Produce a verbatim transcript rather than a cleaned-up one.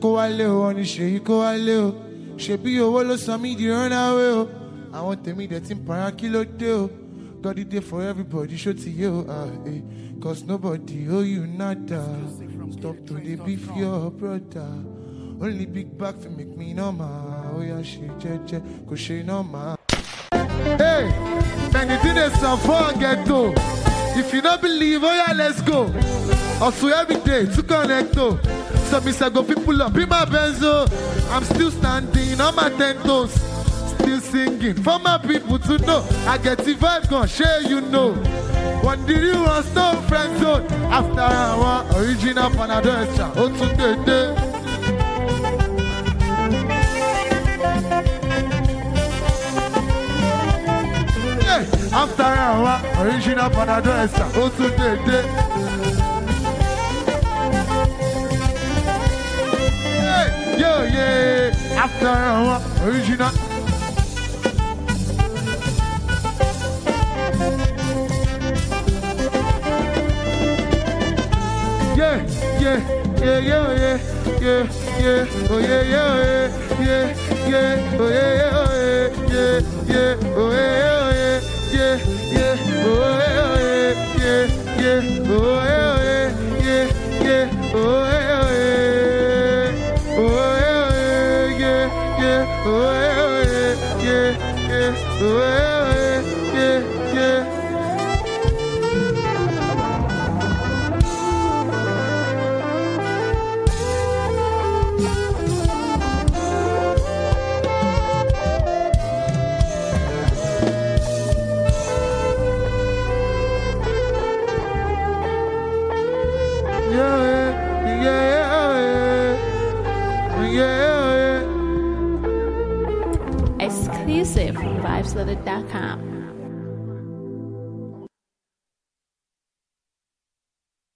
kó wálé o, wọ́n ní ṣèyí kó wálé o. Ṣebí owó ló sọ mí di runaway o. Àwọn tèmi dẹ̀ ti ń para kí ló dé o. God is there for everybody, show to you, ah, eh. Cause nobody owe you nada. Stop to the beef your brother. Only big back to make me normal. Oh yeah, she jeje, cause she normal. Hey, many things are for ghetto. If you don't believe, oh yeah, let's go. Also every day to connect to. So me say go people up in my benzo. I'm still standing on my ten toes. Still singing for my people to know. I get the vibe gonna share, you know. When did you want no friend zone? After I want original Panadol extra. Oh today. After hour, original Panadol extra. Oh, today, hey, yo, yeah. After hour, original. Yeah, yeah, yeah, yeah, yeah, yeah, yeah, oh yeah, yeah, yeah, yeah, oh yeah, yeah, yeah, yeah, oh yeah, yeah. Yeah, yeah, oh yeah, yeah, yeah, oh yeah, yeah, yeah, oh yeah, yeah, oh yeah, yeah, yeah, oh yeah, yeah, yeah, oh yeah, yeah, yeah. Exclusive from vibes loaded dot com.